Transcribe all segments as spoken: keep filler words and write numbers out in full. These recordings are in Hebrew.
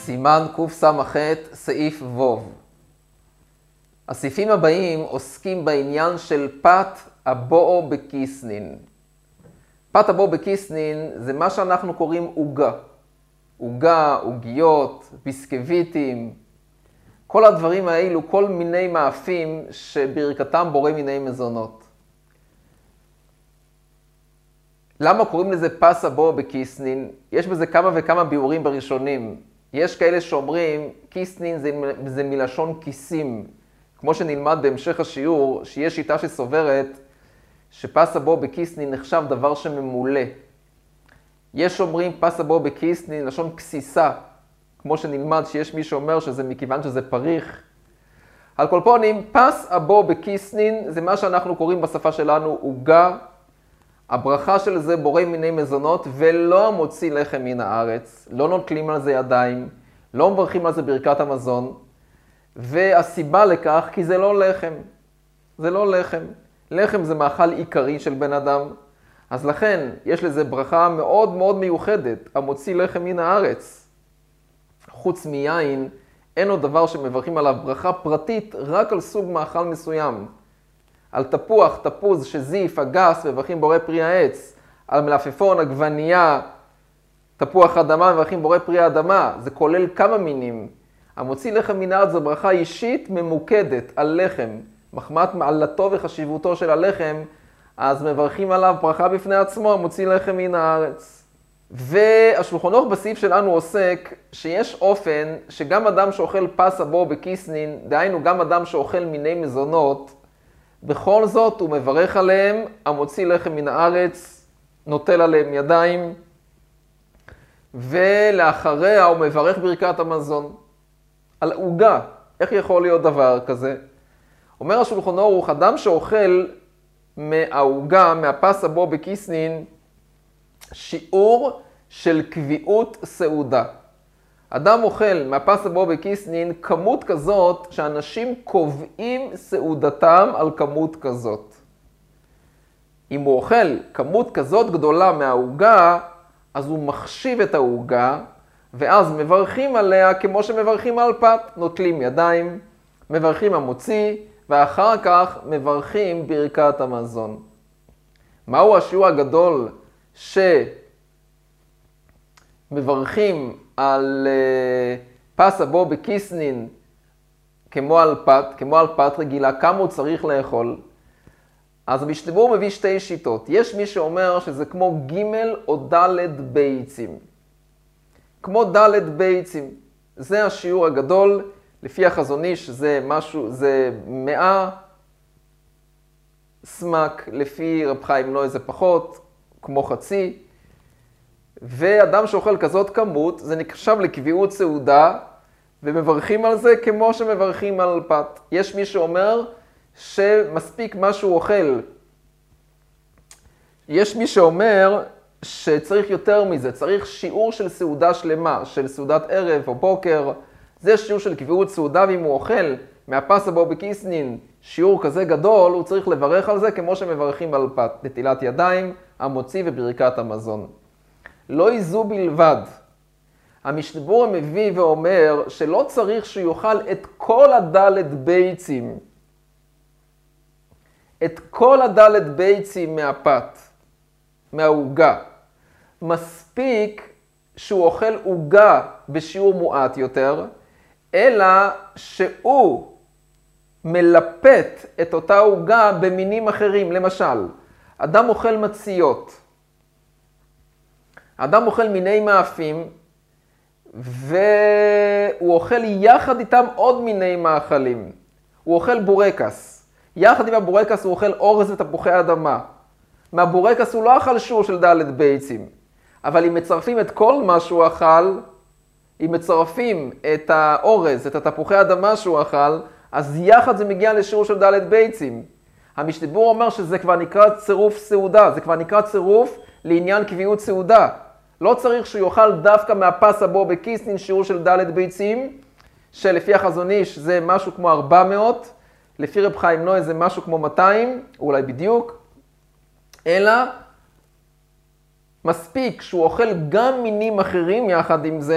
סימן קס"ח, סעיף ו'. הסעיפים הבאים עוסקים בעניין של פת הבואו בקיסנין. פת הבואו בקיסנין זה מה שאנחנו קוראים עוגה. עוגה, עוגיות, ביסקוויטים, כל הדברים האלו, כל מיני מאפים שברכתם בורא מיני מזונות. למה קוראים לזה פס הבואו בקיסנין? יש בזה כמה וכמה ביאורים בראשונים. יש כאלה שאומרים, קיסנין זה, זה מלשון כיסים. כמו שנלמד בהמשך השיעור, שיש שיטה שסוברת שפס הבואו בקיסנין נחשב דבר שממולא. יש אומרים פס הבואו בקיסנין לשון כסיסה, כמו שנלמד שיש מי שאומר שזה מכיוון שזה פריך. על כל פונים, פס הבואו בקיסנין זה מה שאנחנו קוראים בשפה שלנו עוגה. הברכה של זה בורא מיני מזונות ולא מוציא לחם מן הארץ, לא נוטלים על זה ידיים, לא מברכים על זה ברכת המזון, והסיבה לכך כי זה לא לחם, זה לא לחם. לחם זה מאכל עיקרי של בן אדם, אז לכן יש לזה ברכה מאוד מאוד מיוחדת, המוציא לחם מן הארץ. חוץ מיין, אין עוד דבר שמברכים עליו ברכה פרטית רק על סוג מאכל מסוים. על תפוח, תפוז, שזיף, אגס, מברכים בורא פרי העץ. על מלפפון, עגבנייה, תפוח אדמה, מברכים בורא פרי האדמה. זה כולל כמה מינים. המוציא לחם מן הארץ זו ברכה אישית ממוקדת על לחם. מחמת מעלתו וחשיבותו של הלחם, אז מברכים עליו ברכה בפני עצמו, המוציא לחם מן הארץ. והשולחן ערוך בסעיף שלנו עוסק שיש אופן שגם אדם שאוכל פס הבואו בקיסנין, דהיינו גם אדם שאוכל מיני מזונות, בכל זאת הוא מברך עליהם, המוציא לחם מן הארץ, נוטל עליהם ידיים, ולאחריה הוא מברך ברכת המזון. על עוגה, איך יכול להיות דבר כזה? אומר השולחן ערוך, אדם שאוכל מהעוגה, מהפס הבואו בקיסנין, שיעור של קביעות סעודה. אדם אוכל מהפס הבואו בקיסנין כמות כזאת שאנשים קובעים סעודתם על כמות כזאת. אם הוא אוכל כמות כזאת גדולה מהעוגה, אז הוא מחשיב את העוגה, ואז מברכים עליה כמו שמברכים על פת. נוטלים ידיים, מברכים המוציא, ואחר כך מברכים ברכת המזון. מהו השיעור הגדול שמברכים על uh, פס הבואו בקיסנין כמו על פת, כמו על פת רגילה, כמה הוא צריך לאכול? אז המשנה ברורה מביא שתי שיטות. יש מי שאומר שזה כמו ג' או ד' ביצים. כמו ד' ביצים. זה השיעור הגדול. לפי החזון איש זה משהו, זה מאה סמק, לפי רב חיים נוי זה פחות, כמו חצי. ואדם שאוכל כזאת כמות, זה נחשב לקביעות סעודה, ומברכים על זה כמו שמברכים על פת. יש מי שאומר שמספיק מה שהוא אוכל. יש מי שאומר שצריך יותר מזה, צריך שיעור של סעודה שלמה, של סעודת ערב או בוקר. זה שיעור של קביעות סעודה, ואם הוא אוכל מהפס הבואו בקיסנין שיעור כזה גדול, הוא צריך לברך על זה כמו שמברכים על פת. נטילת ידיים, המוציא וברכת המזון. לא איזו בלבד. המשנה ברורה מביא ואומר שלא צריך שיאכל את כל הדלת ביצים. את כל הדלת ביצים מהפת, מהעוגה. מספיק שהוא אוכל עוגה בשיעור מועט יותר, אלא שהוא מלפת את אותה עוגה במינים אחרים. למשל, אדם אוכל מציות. אדם אוכל מיני מאפים, והוא אוכל יחד איתם עוד מיני מאכלים. הוא אוכל בורקס. יחד עם הבורקס הוא אוכל אורז ותפוחי אדמה. מהבורקס הוא לא אכל שיעור של ד' ביצים. אבל אם מצרפים את כל מה שהוא אכל, אם מצרפים את האורז, את התפוחי אדמה שהוא אכל, אז יחד זה מגיע לשיעור של ד' ביצים. המשנה ברורה אומר שזה כבר נקרא צירוף סעודה, זה כבר נקרא צירוף לעניין קביעות סעודה. לא צריך שהוא יאכל דווקא מהפס הבואו בקיסנין שיעור של ד' ביצים, שלפי החזון איש זה משהו כמו ארבע מאות, לפי רב חיים נוי זה משהו כמו מאתיים, אולי בדיוק, אלא מספיק שהוא אוכל גם מינים אחרים יחד עם זה,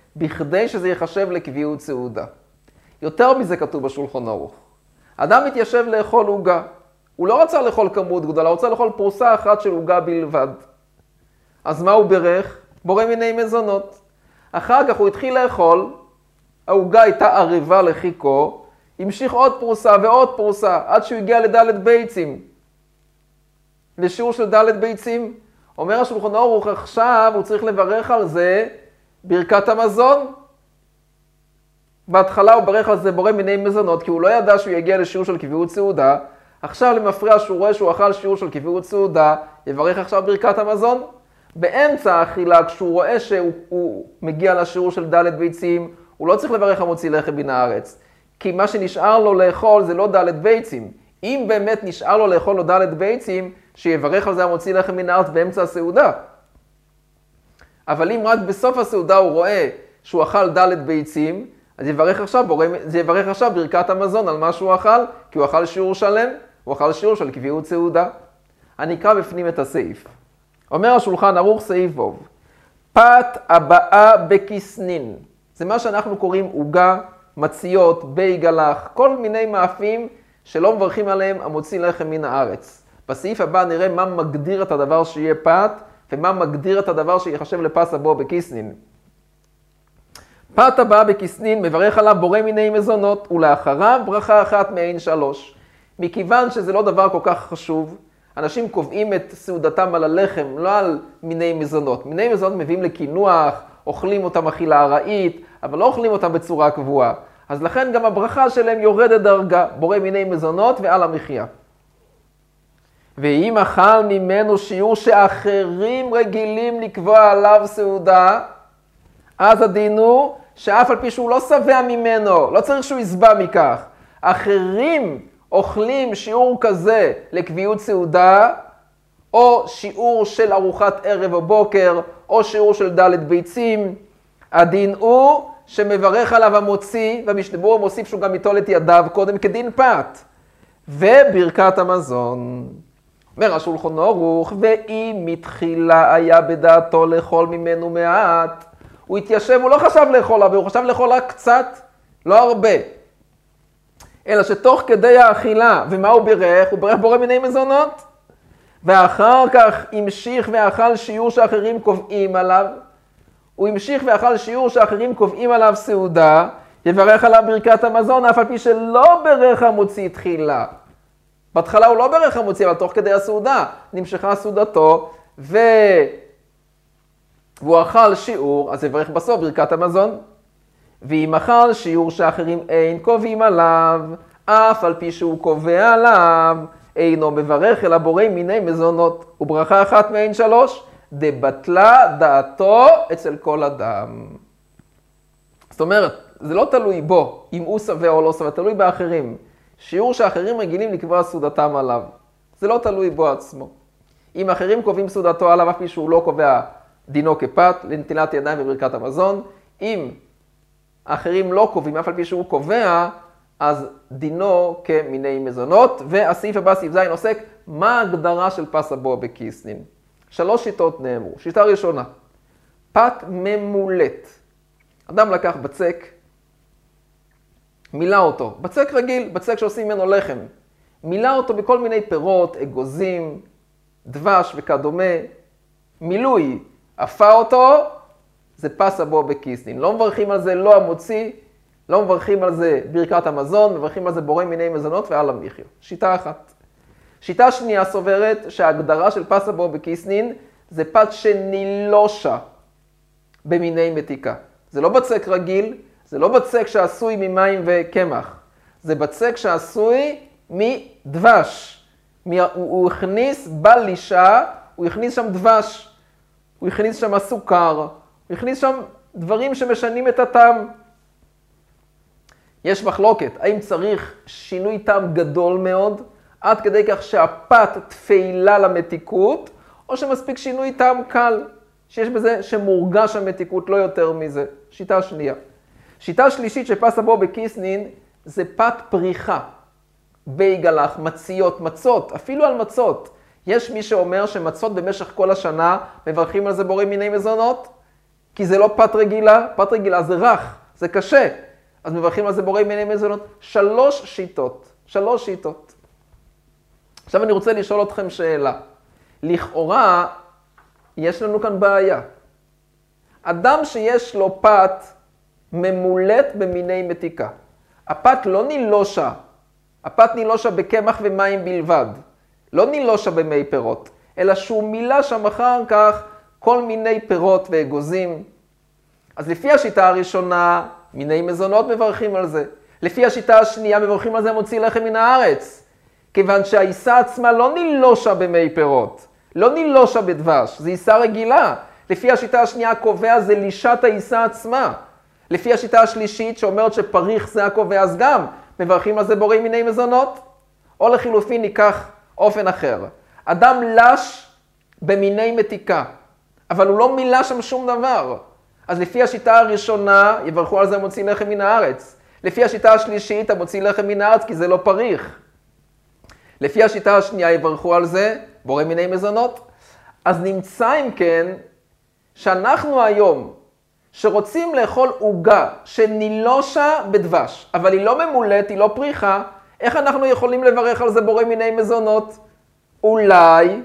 בכדי שזה ייחשב לקביעות סעודה. יותר מזה כתוב בשולחן ערוך. אדם מתיישב לאכול עוגה. הוא לא רצה לאכול כמות גדולה, הוא רצה לאכול פרוסה אחת של עוגה בלבד. אז מה הוא ברך? בורא מיני מזונות. אחר כך הוא התחיל לאכול, העוגה הייתה ערבה לחיקו, המשיך עוד פרוסה ועוד פרוסה, עד שהוא הגיע לדלת ביצים. לשיעור של דלת ביצים, אומר השולחן ערוך, עכשיו הוא צריך לברך על זה ברכת המזון. בהתחלה הוא ברך על זה בורא מיני מזונות, כי הוא לא ידע שהוא יגיע לשיעור של קביעות סעודה. עכשיו למפריע שהוא רואה שהוא אכל שיעור של קביעות סעודה, יברך עכשיו ברכת המזון. באמצע האכילה, כשהוא רואה שהוא מגיע לשיעור של דלת ביצים, הוא לא צריך לברך המוציא לחם מן הארץ. כי מה שנשאר לו לאכול זה לא דלת ביצים. אם באמת נשאר לו לאכול לו דלת ביצים, שיברך על זה המוציא לחם מן הארץ באמצע הסעודה. אבל אם רק בסוף הסעודה הוא רואה שהוא אכל דלת ביצים, אז יברך עכשיו, זה יברך עכשיו ברכת המזון על מה שהוא אכל, כי הוא אכל שיעור שלם, הוא אכל שיעור של קביעות סעודה. אני אקרא בפנים את הסעיף. אומר השולחן ערוך סעיף ווב, פת הבאה בכיסנין. זה מה שאנחנו קוראים עוגה, מציות, בייגלח, כל מיני מאפים שלא מברכים עליהם המוציא לחם מן הארץ. בסעיף הבא נראה מה מגדיר את הדבר שיהיה פת, ומה מגדיר את הדבר שיחשב לפס הבא בכיסנין. פת הבאה בכיסנין מברך עליו בורא מיני מזונות, ולאחריו ברכה אחת מעין שלוש. מכיוון שזה לא דבר כל כך חשוב, אנשים קובעים את סעודתם על הלחם, לא על מיני מזונות. מיני מזונות מביאים לקינוח, אוכלים אותם אכילה ארעית, אבל לא אוכלים אותם בצורה קבועה. אז לכן גם הברכה שלהם יורדת דרגה, בורא מיני מזונות ועל המחיה. ואם אכל ממנו שיעור שאחרים רגילים לקבוע עליו סעודה, אז הדין הוא שאף על פי שהוא לא שבע ממנו, לא צריך שהוא יסבע מכך. אחרים אוכלים שיעור כזה לקביעות סעודה, או שיעור של ארוחת ערב או בוקר, או שיעור של דלת ביצים. הדין הוא שמברך עליו המוציא, והמשתבר מוסיף שהוא גם יטול את ידיו קודם כדין פת. וברכת המזון. אומר השולחן ערוך, ואם מתחילה היה בדעתו לאכול ממנו מעט, הוא התיישב, הוא לא חשב לאכול הרבה, הוא חשב לאכול רק קצת, לא הרבה. אלא שתוך כדי האכילה, ומה הוא בירך? הוא בירך בורא מיני מזונות. ואחר כך המשיך ואכל שיעור שאחרים קובעים עליו. הוא המשיך ואכל שיעור שאחרים קובעים עליו סעודה, יברך עליו ברכת המזון, אף על פי שלא בירך המוציא תחילה. בהתחלה הוא לא בירך המוציא, אבל תוך כדי הסעודה נמשכה סעודתו, ו... והוא אכל שיעור, אז יברך בסוף ברכת המזון. ואם אכל שיעור שאחרים אין קובעים עליו, אף על פי שהוא קובע עליו, אינו מברך אלא בורא מיני מזונות. וברכה אחת מעין שלוש, דבטלה דעתו אצל כל אדם. זאת אומרת, זה לא תלוי בו, אם הוא שבע או לא שבע, תלוי באחרים. שיעור שאחרים רגילים לקבוע סעודתם עליו. זה לא תלוי בו עצמו. אם אחרים קובעים סעודתו עליו, אף פי שהוא לא קובע דינו כפת, לנטילת ידיים וברכת המזון. אם האחרים לא קובעים, אף על פי שהוא קובע, אז דינו כמיני מזונות. והסעיף הבא, סעיף זין, עוסק מה ההגדרה של פס הבא בכיסנין. שלוש שיטות נאמרו. שיטה ראשונה, פת ממולט. אדם לקח בצק, מילא אותו, בצק רגיל, בצק שעושים ממנו לחם. מילא אותו בכל מיני פירות, אגוזים, דבש וכדומה. מילוי, אפה אותו, זה פס הבא בכיסנין. לא מברכים על זה לא המוציא, לא מברכים על זה ברכת המזון, מברכים על זה בורא מיני מזונות ועל המחיה. שיטה אחת. שיטה שנייה סוברת שההגדרה של פס הבא בכיסנין זה פת שנילושה במיני מתיקה. זה לא בצק רגיל, זה לא בצק שעשוי ממים וקמח. זה בצק שעשוי מדבש. הוא, הוא הכניס בלישה, הוא הכניס שם דבש, הוא הכניס שם סוכר, הוא הכניס שם דברים שמשנים את הטעם. יש מחלוקת, האם צריך שינוי טעם גדול מאוד, עד כדי כך שהפת תפעילה למתיקות, או שמספיק שינוי טעם קל, שיש בזה שמורגש המתיקות, לא יותר מזה. שיטה שנייה. שיטה שלישית שפס הבא בכיסנין, זה פת פריחה. בייגלח, מציות, מצות, אפילו על מצות. יש מי שאומר שמצות במשך כל השנה מברכים על זה בורא מיני מזונות. כי זה לא פת רגילה, פת רגילה זה רך, זה קשה. אז מברכים על זה בורא מיני מזונות. שלוש שיטות, שלוש שיטות. עכשיו אני רוצה לשאול אתכם שאלה. לכאורה, יש לנו כאן בעיה. אדם שיש לו פת ממולט במיני מתיקה. הפת לא נילושה, הפת נילושה בקמח ומים בלבד. לא נילושה במי פירות, אלא שהוא מילה שם אחר כך כל מיני פירות ואגוזים. אז לפי השיטה הראשונה, מיני מזונות מברכים על זה. לפי השיטה השנייה, מברכים על זה מוציא לחם מן הארץ. כיוון שהעיסה עצמה לא נילושה במי פירות, לא נילושה בדבש, זה עיסה רגילה. לפי השיטה השנייה הקובע זה לישת העיסה עצמה. לפי השיטה השלישית שאומרת שפריך זה הקובע, אז גם מברכים על זה בורא מיני מזונות. או לחילופין ניקח אופן אחר. אדם לש במיני מתיקה, אבל הוא לא מילה שם שום דבר. אז לפי השיטה הראשונה יברכו על זה מוציא לחם מן הארץ. לפי השיטה השלישית המוציא לחם מן הארץ כי זה לא פריך. לפי השיטה השנייה יברכו על זה בורא מיני מזונות. אז נמצא אם כן שאנחנו היום שרוצים לאכול עוגה שנילושה בדבש, אבל היא לא ממולט, היא לא פריחה, איך אנחנו יכולים לברך על זה בורא מיני מזונות? אולי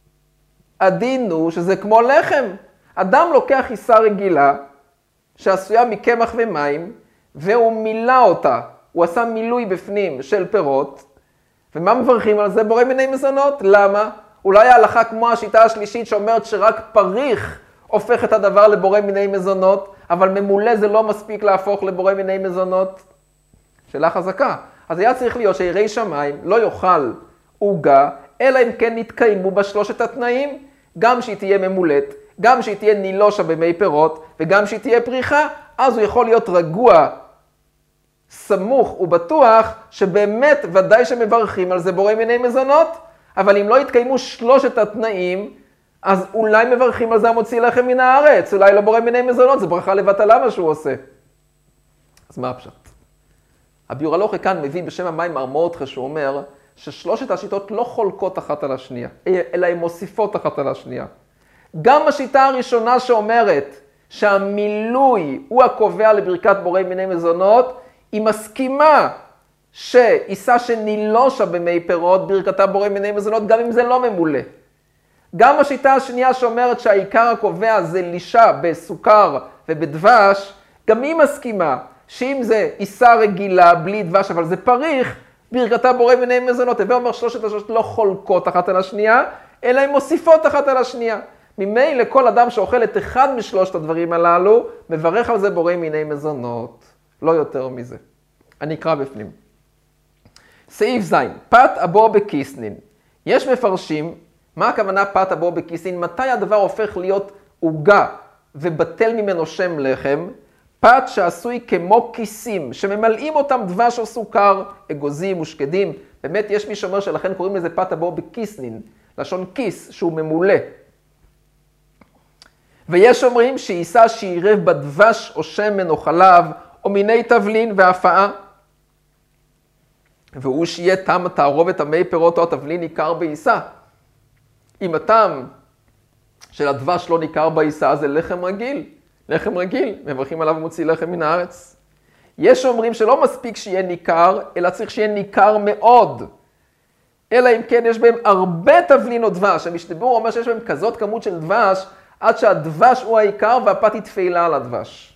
הדין הוא שזה כמו לחם. אדם לוקח עיסה רגילה שעשויה מקמח ומים, והוא מילא אותה, הוא עשה מילוי בפנים של פירות, ומה מברכים על זה? בורא מיני מזונות. למה? אולי ההלכה כמו השיטה השלישית שאומרת שרק פריך הופך את הדבר לבורא מיני מזונות, אבל ממולא זה לא מספיק להפוך לבורא מיני מזונות. שאלה חזקה. אז היה צריך להיות שיראי שמיים לא יאכל עוגה, אלא אם כן נתקיימו בשלושת התנאים, גם שהיא תהיה ממולט, גם שהיא תהיה נילושה במי פירות, וגם שהיא תהיה פריחה, אז הוא יכול להיות רגוע, סמוך ובטוח, שבאמת ודאי שמברכים על זה בורא מיני מזונות, אבל אם לא יתקיימו שלושת התנאים, אז אולי מברכים על זה המוציא לחם מן הארץ, אולי לא בורא מיני מזונות, זה ברכה לבטלה מה שהוא עושה. אז מה הפשט? הביאור הלכה כאן מביא בשם המים ארמורדכא, שהוא אומר ששלושת השיטות לא חולקות אחת על השנייה, אלא הן מוסיפות אחת על השנייה. גם השיטה הראשונה שאומרת שהמילוי הוא הקובע לברכת בורא מיני מזונות, היא מסכימה שעיסה שנילושה במי פירות, ברכתה בורא מיני מזונות, גם אם זה לא ממולא. גם השיטה השנייה שאומרת שהעיקר הקובע זה לישה בסוכר ובדבש, גם היא מסכימה שאם זה עיסה רגילה בלי דבש, אבל זה פריך, ברכתה בורא מיני מזונות. הווה אומר שלושת השלושות לא חולקות אחת על השנייה, אלא הן מוסיפות אחת על השנייה. ממילא כל אדם שאוכל את אחד משלושת הדברים הללו, מברך על זה בורא מיני מזונות. לא יותר מזה. אני אקרא בפנים. סעיף זין, פת הבור בכיסנין. יש מפרשים, מה הכוונה פת הבור בכיסנין? מתי הדבר הופך להיות עוגה ובטל ממנו שם לחם? פת שעשוי כמו כיסים, שממלאים אותם דבש או סוכר, אגוזים ושקדים. באמת יש מי שאומר שלכן קוראים לזה פת הבור בכיסנין, לשון כיס שהוא ממולא. ויש אומרים שעיסה שירב בדבש או שמן או חלב, או מיני תבלין והפעה. והוא שיהיה טעם התערובת המי פירות או התבלין ניכר בעיסה. אם הטעם של הדבש לא ניכר בעיסה, זה לחם רגיל. לחם רגיל, מברכים עליו ומוציא לחם מן הארץ. יש אומרים שלא מספיק שיהיה ניכר, אלא צריך שיהיה ניכר מאוד. אלא אם כן יש בהם הרבה תבלין או דבש. המשתבר אומר שיש בהם כזאת כמות של דבש, עד שהדבש הוא העיקר והפת היא תפעילה על הדבש.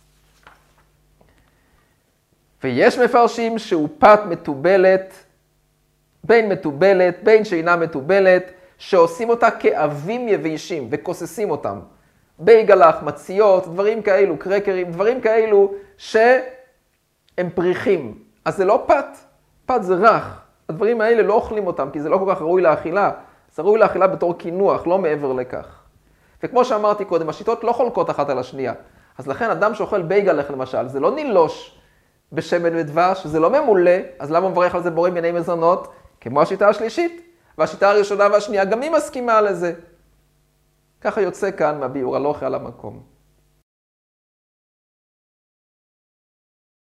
ויש מפרשים שהוא פת מתובלת, בין מתובלת, בין שאינה מתובלת, שעושים אותה כאבים יבשים וכוססים אותם. בייגלח, מציות, דברים כאלו, קרקרים, דברים כאלו שהם פריחים. אז זה לא פת, פת זה רך. הדברים האלה לא אוכלים אותם כי זה לא כל כך ראוי לאכילה. זה ראוי לאכילה בתור קינוח, לא מעבר לכך. וכמו שאמרתי קודם, השיטות לא חולקות אחת על השנייה. אז לכן אדם שאוכל בייגלח למשל, זה לא נילוש בשמן ודבש, זה לא ממולא, אז למה מברך על זה בורא מיני מזונות? כמו השיטה השלישית. והשיטה הראשונה והשנייה גם היא מסכימה לזה. ככה יוצא כאן מהביאור הלכה על המקום.